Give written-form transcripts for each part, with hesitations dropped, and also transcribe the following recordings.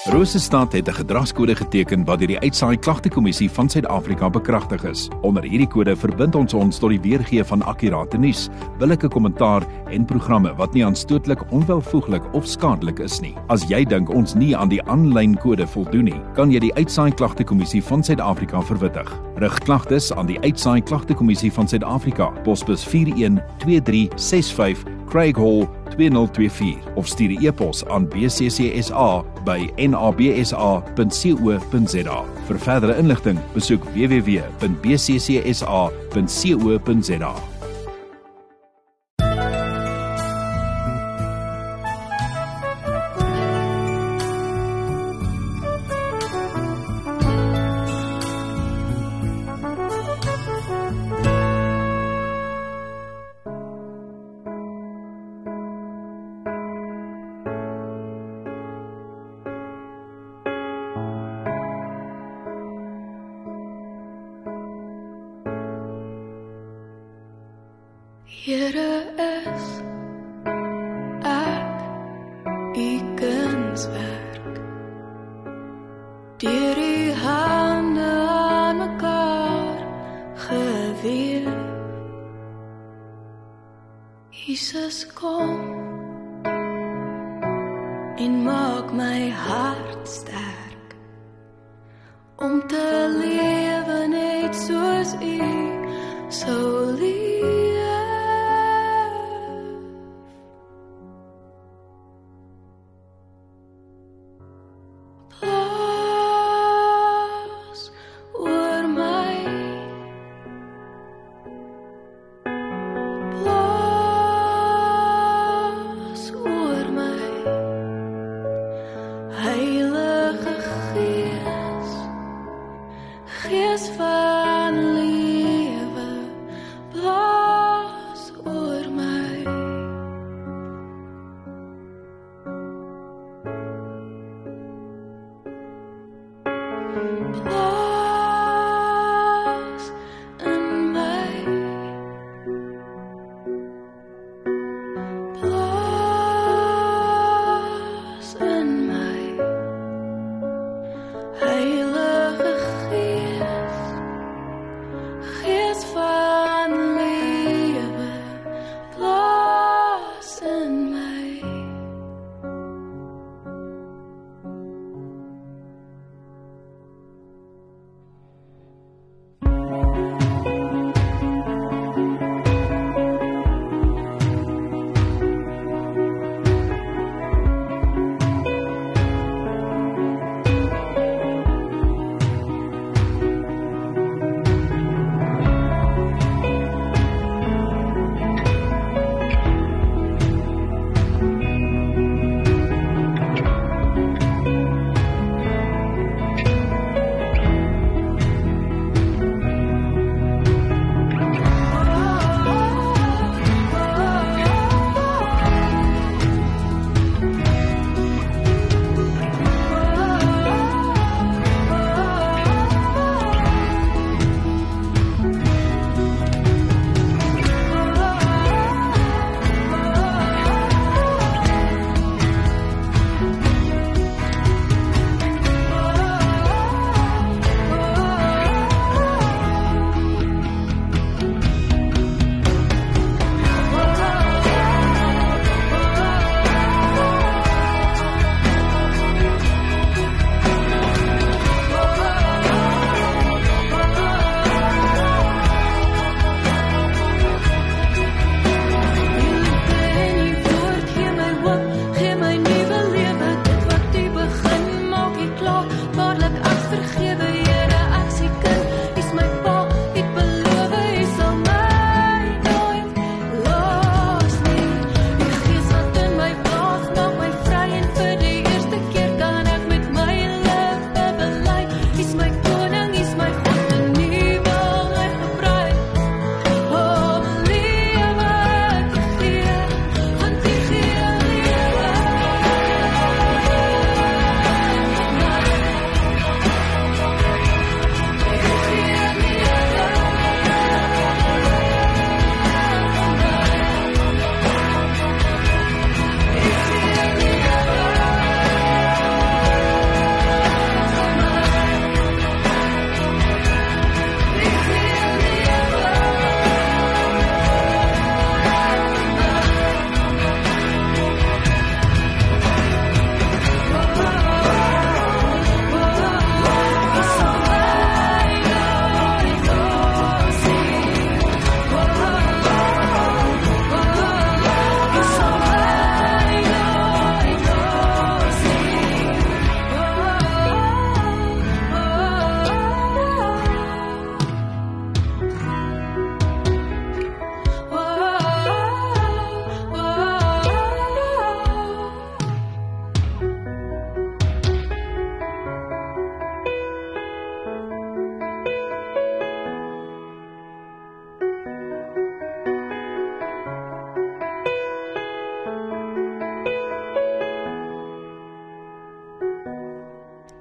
Rosestad het 'n gedragskode geteken wat deur die Uitsaai Klagtekommissie van Suid-Afrika bekragtig is. Onder hierdie kode verbind ons tot die weergee van akkurate nuus, billike kommentaar en programme wat nie aanstootlik, onwelvoeglik of skadelik is nie. As jy dink ons nie aan die aanlyn kode voldoen nie, kan jy die Uitsaai Klagtekommissie van Suid-Afrika verwittig. Rig klagtes aan die Uitsaai Klagtekommissie van Suid-Afrika, posbus 412365 Craig Hall 2024 of stuur 'n e-pos aan bccsa@nabsa.co.za. Vir verdere inligting, besoek www.bccsa.co.za. Here is ek, u kunswerk, deur die hande aan mekaar gewewe. Jesus, kom en maak my hart sterk, om te lewe net soos u sou leef. Gees van lewe,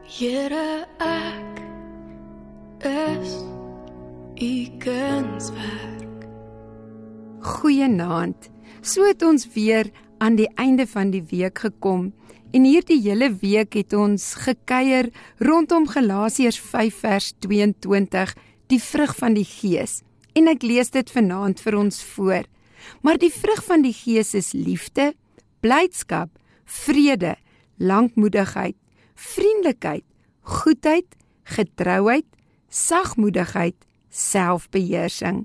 Here, ek is u kunswerk. Goeienaand. So het ons weer aan die einde van die week gekom en hierdie hele week het ons gekuier rondom Galasiërs 5 vers 22, die vrug van die Gees. En ek lees dit vanaand vir ons voor. Maar die vrug van die Gees is liefde, blydskap, vrede, lankmoedigheid, vriendelikheid, goedheid, getrouheid, sagmoedigheid, selfbeheersing.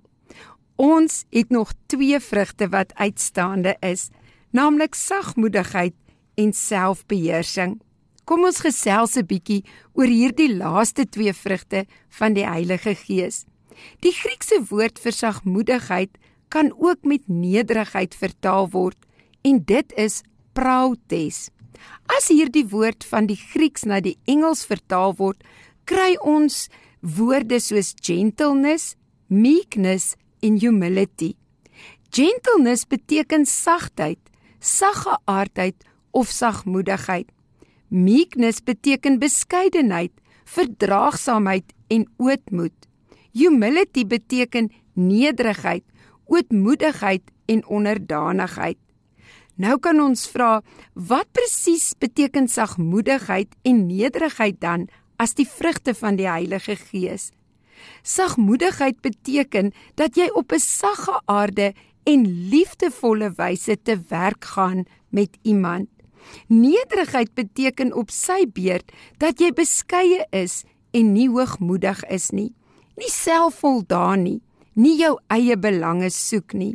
Ons het nog 2 vrugte wat uitstaande is, naamlik sagmoedigheid en selfbeheersing. Kom ons gesels 'n bietjie oor hierdie laaste 2 vrugte van die Heilige Gees. Die Griekse woord vir sagmoedigheid kan ook met nederigheid vertaal word en dit is prautes. As hierdie woord van die Grieks na die Engels vertaal word, kry ons woorde soos gentleness, meekness en humility. Gentleness beteken sagtheid, saggeaardheid of sagmoedigheid. Meekness beteken beskeidenheid, verdraagsaamheid en ootmoed. Humility beteken nederigheid, ootmoedigheid en onderdanigheid. Nou kan ons vra, wat presies beteken sagmoedigheid en nederigheid dan as die vrugte van die Heilige Gees? Sagmoedigheid beteken dat jy op 'n saggeaarde en liefdevolle wyse te werk gaan met iemand. Nederigheid beteken op sy beurt dat jy beskeie is en nie hoogmoedig is nie. Nie selfvoldaan nie jou eie belange soek nie.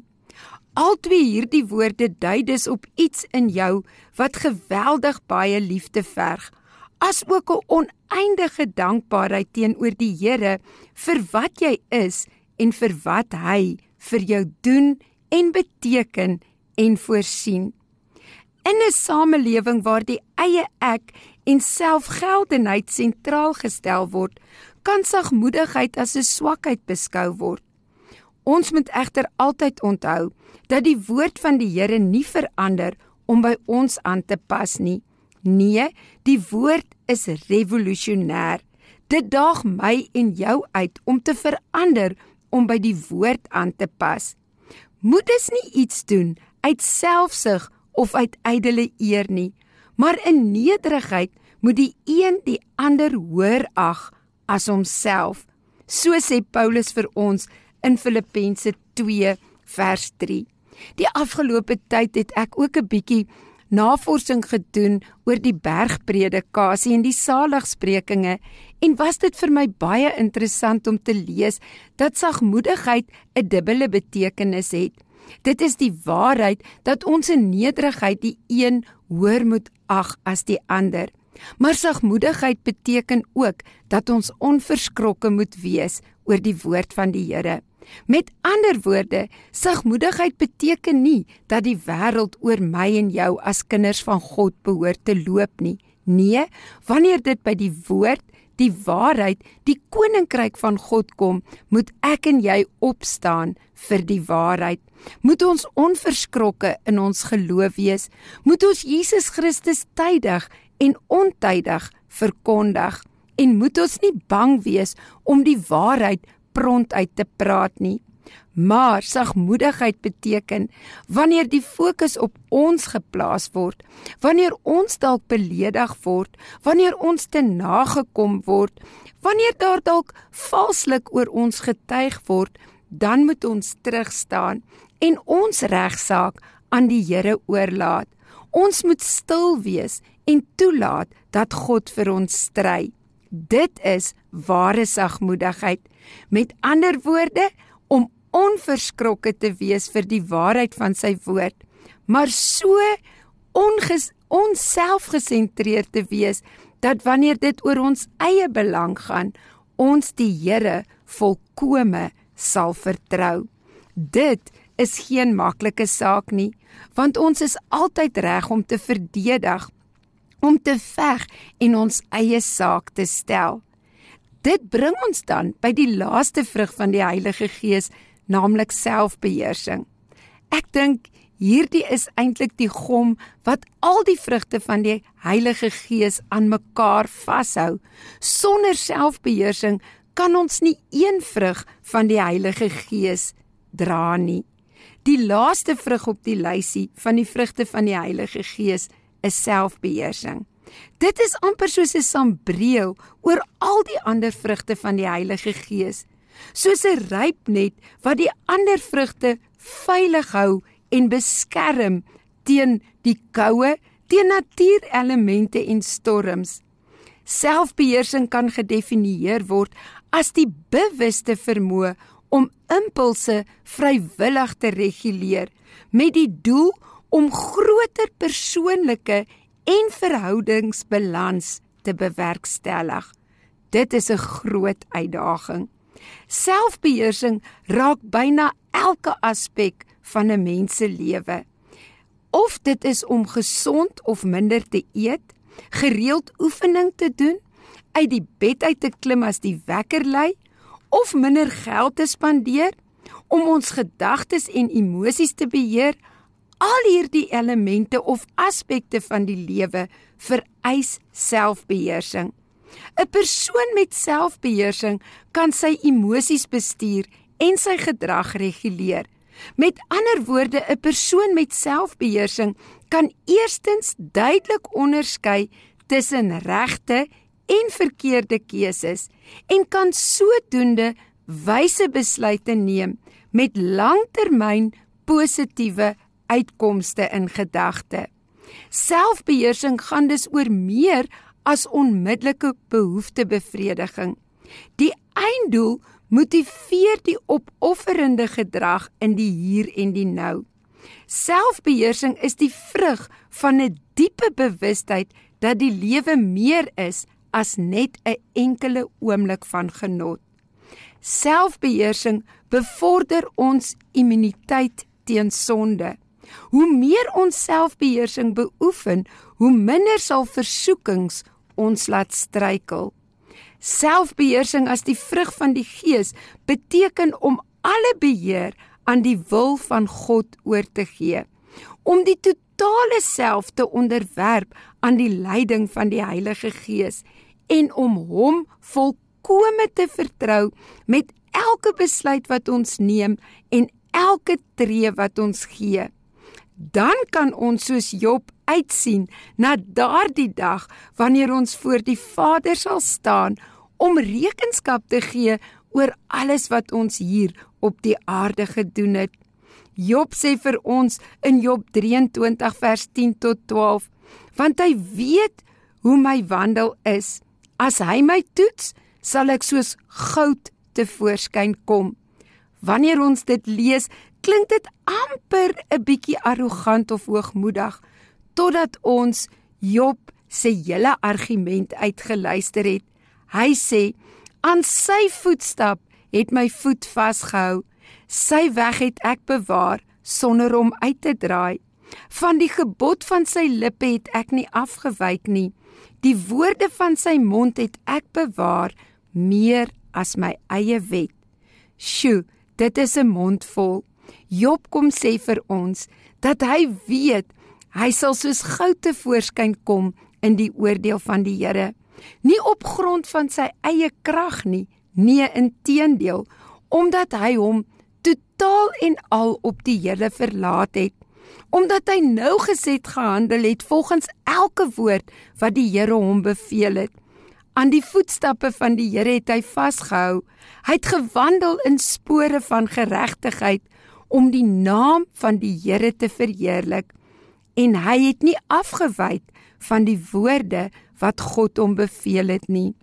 Albei hierdie woorde dui dus op iets in jou wat geweldig baie liefde verg, as ook 'n oneindige dankbaarheid teenoor die Here vir wat jy is en vir wat hy vir jou doen en beteken en voorsien. In 'n samelewing waar die eie ek en selfgeldenheid sentraal gestel word, kan sagmoedigheid as 'n swakheid beskou word. Ons moet egter altyd onthou dat die woord van die Here nie verander om by ons aan te pas nie. Nee, die woord is revolusionêr. Dit daag my en jou uit om te verander om by die woord aan te pas. Moet dus nie iets doen uit selfsug of uit ydelle eer nie, maar in nederigheid moet die een die ander hoër ag as homself. So sê Paulus vir ons in Filippense 2 vers 3. Die afgelope tyd het ek ook 'n bietjie navorsing gedoen oor die bergpredikasie en die saligsprekinge en was dit vir my baie interessant om te lees dat sagmoedigheid 'n dubbele betekenis het. Dit is die waarheid dat ons in nederigheid die een hoër moet ag as die ander. Maar sagmoedigheid beteken ook dat ons onverskrokke moet wees oor die woord van die Here. Met ander woorde, sagmoedigheid beteken nie dat die wêreld oor my en jou as kinders van God behoort te loop nie. Nee, wanneer dit by die woord, die waarheid, die koninkryk van God kom, moet ek en jy opstaan vir die waarheid. Moet ons onverskrokke in ons geloof wees, moet ons Jesus Christus tydig en ontydig verkondig, en moet ons nie bang wees om die waarheid pront uit te praat nie. Maar sagmoedigheid beteken, wanneer die fokus op ons geplaas word, wanneer ons dalk beledig word, wanneer ons te nagekom word, wanneer daar dalk valslik oor ons getuig word, dan moet ons terugstaan en ons regsaak aan die Here oorlaat. Ons moet stil wees en toelaat dat God vir ons stry. Dit is ware sagmoedigheid. Met ander woorde, om onverskrokke te wees vir die waarheid van sy woord, maar so onselfgesentreerd te wees, dat wanneer dit oor ons eie belang gaan, ons die Here volkome sal vertrou. Dit is geen maklike saak nie, want ons is altyd reg om te verdedig, om te veg en ons eie saak te stel. Dit bring ons dan by die laaste vrug van die Heilige Gees, naamlik selfbeheersing. Ek dink Hierdie is eintlik die gom wat al die vrugte van die Heilige Gees aan mekaar vashou. Sonder selfbeheersing kan ons nie een vrug van die Heilige Gees dra nie. Die laaste vrug op die lysie van die vrugte van die Heilige Gees is selfbeheersing. Dit is amper soos 'n sambreel oor al die ander vrugte van die Heilige Gees. Soos 'n rypnet wat die ander vrugte veilig hou en beskerm teen die koue, teen natuurelemente en storms. Selfbeheersing kan gedefinieer word as die bewuste vermoë om impulse vrywillig te reguleer, met die doel om groter persoonlike en verhoudingsbalans te bewerkstellig. Dit is 'n groot uitdaging. Selfbeheersing raak byna elke aspek van 'n mens se lewe. Of dit is om gesond of minder te eet, gereeld oefening te doen, uit die bed uit te klim as die wekker lui, of minder geld te spandeer, om ons gedagtes en emosies te beheer, al hierdie elemente of aspekte van die lewe vereis selfbeheersing. 'n Persoon met selfbeheersing kan sy emosies bestuur en sy gedrag reguleer. Met ander woorde, 'n persoon met selfbeheersing kan eerstens duidelik onderskei tussen regte en verkeerde keuses en kan sodoende wyse besluite neem met langtermyn positiewe uitkomste in gedagte. Selfbeheersing gaan dus oor meer as onmiddellike behoeftebevrediging. Die einddoel motiveer die opofferende gedrag in die hier en die nou. Selfbeheersing is die vrug van 'n diepe bewustheid dat die lewe meer is as net 'n enkele oomblik van genot. Selfbeheersing bevorder ons immuniteit teen sonde. Hoe meer ons selfbeheersing beoefen, hoe minder sal versoekings ons laat struikel. Selfbeheersing as die vrug van die Gees beteken om alle beheer aan die wil van God oor te gee, om die totale self te onderwerp aan die leiding van die Heilige Gees en om hom volkome te vertrou met elke besluit wat ons neem en elke tree wat ons gee. Dan kan ons soos Job uitsien na daardie dag wanneer ons voor die Vader sal staan om rekenskap te gee oor alles wat ons hier op die aarde gedoen het. Job sê vir ons in Job 23 vers 10 tot 12, want hy weet hoe my wandel is. As hy my toets, sal ek soos goud tevoorskyn kom. Wanneer ons dit lees, klink dit amper 'n bietjie arrogant of hoogmoedig, totdat ons Job se hele argument uitgeluister het. Hy sê, aan sy voetstap het my voet vasgehou, sy weg het ek bewaar, sonder om uit te draai. Van die gebod van sy lippe het ek nie afgewyk nie, die woorde van sy mond het ek bewaar, meer as my eie wet. Sjoe, dit is 'n mond vol. Job kom sê vir ons, dat hy weet, hy sal soos goud tevoorskyn kom in die oordeel van die Here. Nie op grond van sy eie krag nie, nee, inteendeel, omdat hy hom totaal en al op die Here verlaat het, omdat hy nougeset gehandel het volgens elke woord wat die Here hom beveel het. Aan die voetstappe van die Here het hy vasgehou. Hy het gewandel in spore van geregtigheid om die naam van die Here te verheerlik. En hy het nie afgewyk van die woorde wat God hom beveel het nie.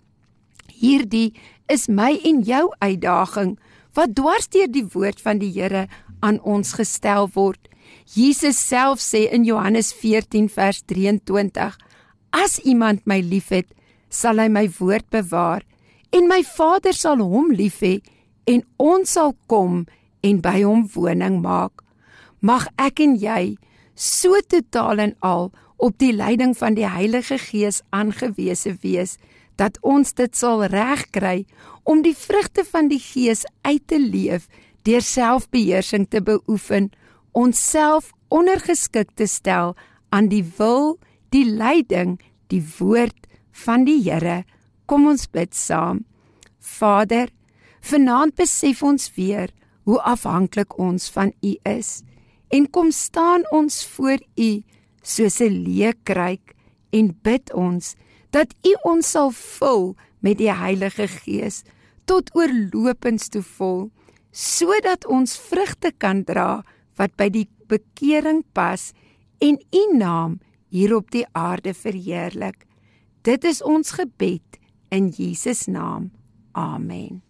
Hierdie is my en jou uitdaging, wat dwars deur die woord van die Here aan ons gestel word. Jesus self sê in Johannes 14 vers 23, as iemand my liefhet, sal hy my woord bewaar, en my Vader sal hom lief hê, en ons sal kom en by hom woning maak. Mag ek en jy so totaal en al op die leiding van die Heilige Gees aangewese wees, dat ons dit sal regkry om die vrugte van die Gees uit te leef, deur selfbeheersing te beoefen, onsself ondergeskik te stel aan die wil, die leiding, die woord van die Here. Kom ons bid saam. Vader, vanaand besef ons weer hoe afhanklik ons van U is en kom staan ons voor U soos 'n leë kruik en bid ons dat U ons sal vul met die Heilige Gees tot oorlopends toe vol, sodat ons vrugte kan dra wat by die bekering pas en U naam hier op die aarde verheerlik. Dit is ons gebed in Jesus naam. Amen.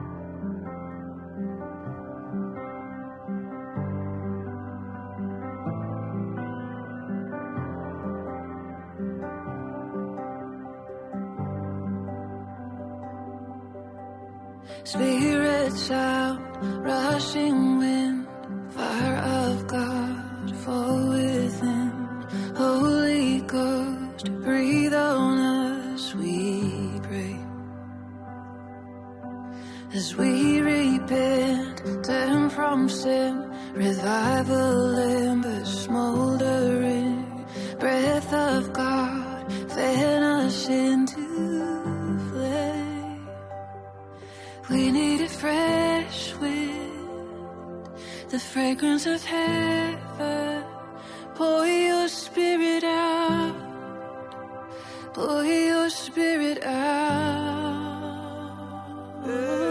Spirits out, rushing wind, fire of God, fall within. Holy Ghost, breathe on us, we pray. As we repent, turn from sin, revival embers smoldering, breath of God, fan us into flame. We need a fresh wind, the fragrance of heaven. Pour your spirit out, pour your spirit out.